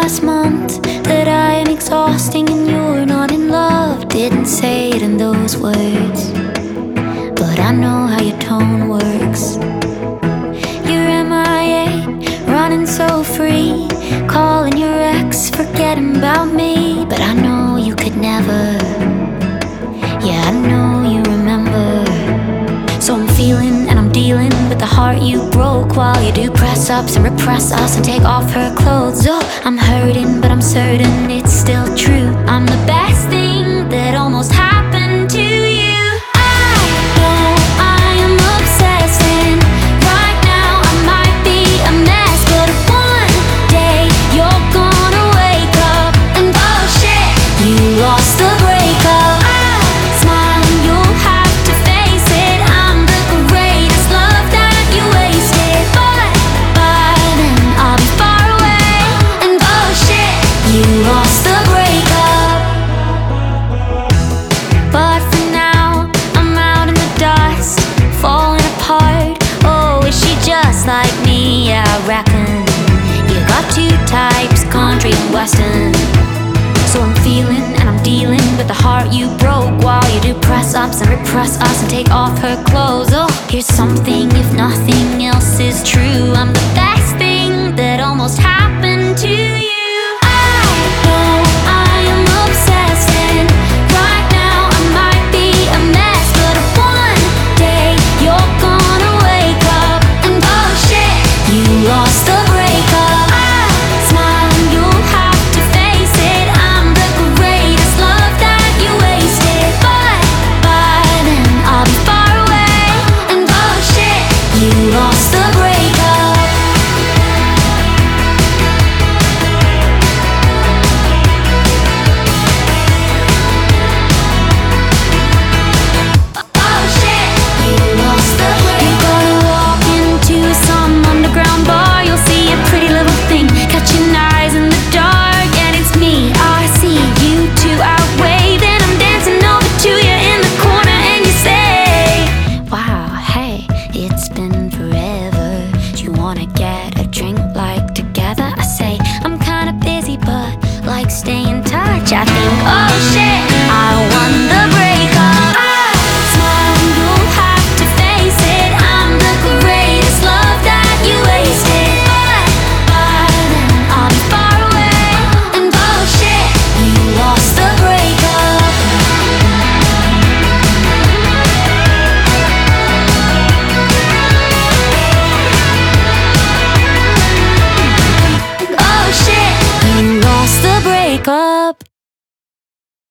last month that I am exhausting and you're not in love. Didn't say it in those words, but I know how your tone works. You're MIA, running so free, calling your ex, forgetting about me. But I know you could never, yeah, I know you remember. So I'm feeling and I'm dealing with the heart you broke, while you do press-ups and repress us and take off her clothes. Oh, I'm hurting, but I'm certain it's still true. I'm the best thing that almost happened to you. I know I am obsessed, and right now I might be a mess, but one day you're gonna wake up and oh shit, you lost the breakup. Like me, yeah, I reckon you got two types, country and western. So I'm feeling and I'm dealing with the heart you broke, while you do press-ups and repress us and take off her clothes. Oh, here's something if nothing else is true. I'm the best thing that almost happened to you. Lost the breakup. I smile and you'll have to face it. I'm the greatest love that you wasted. But by then I'll be far away. And oh shit, you lost the breakup. Oh shit, you lost the breakup. You're gonna walk into some underground bar. Catching eyes in the dark, and it's me. I see you two out waving. I'm dancing over to you in the corner, and you say, wow, hey, it's been forever. Do you wanna get a drink like together? I say, I'm kinda busy, but like stay in touch. I think, oh shit, I won the breakup. I smile and you'll have to face it. I'm the greatest love that you wasted. Up.